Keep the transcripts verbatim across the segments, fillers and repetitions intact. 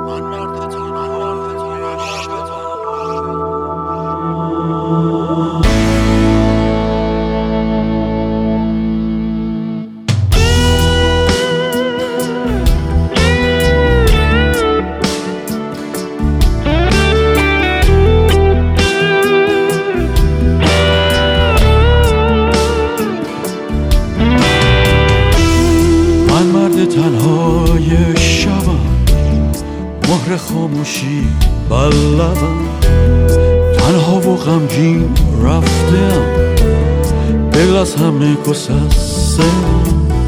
تنهای شبم، مهر خاموشی بر لبم، تنها و غمگین رفتم، دل از همه گسستم.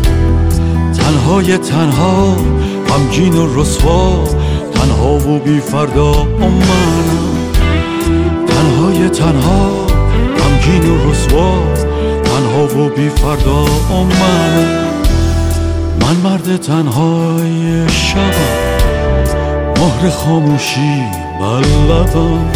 تنهای تنها، غمگین و رسوا، تنها و بی فردا منم. تنهای تنها، غمگین و رسوا، تنها و بی فردا منم. من مرد تنهای شبم، مهر خاموشی بر لبم.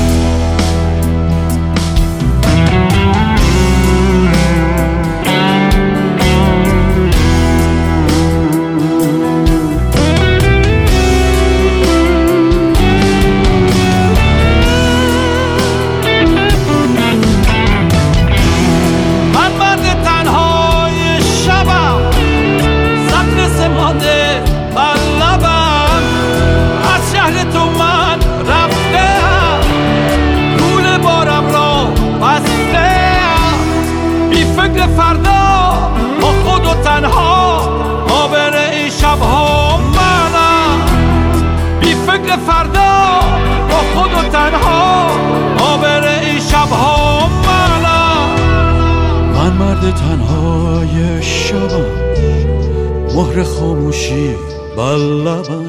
فردا با خود و تنها آبر این شبها منم. بی فکر فردا با خود و تنها آبر این شبها منم. من مرد تنهای شبم، مهر خاموشی بر لبم.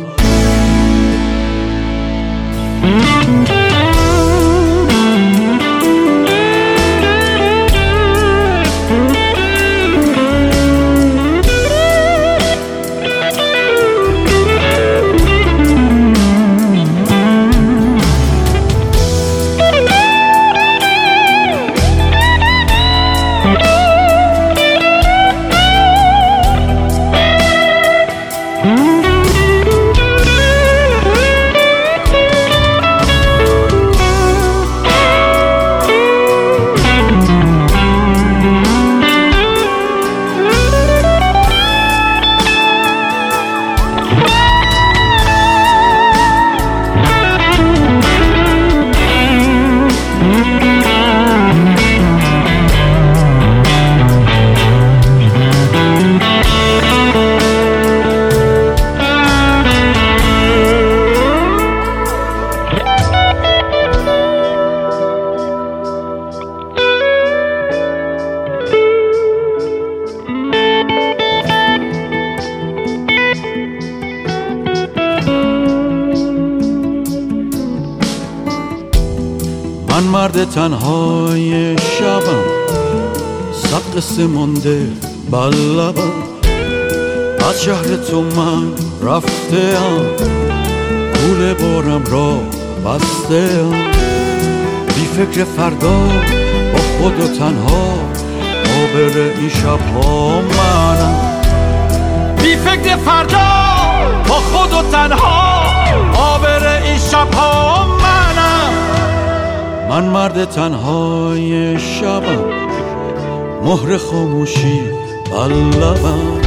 من مرد تنهای شبم، صد قصه مانده بر لبم. از شهر تو من رفتم، گول بارم را بستم. بی فکر فردا با خود و تنها آبر این شبها منم. بی فکر فردا با خود و تنها آبر این شبها منم. من مرد تنهای شبم، مهر خاموشی بر لبم.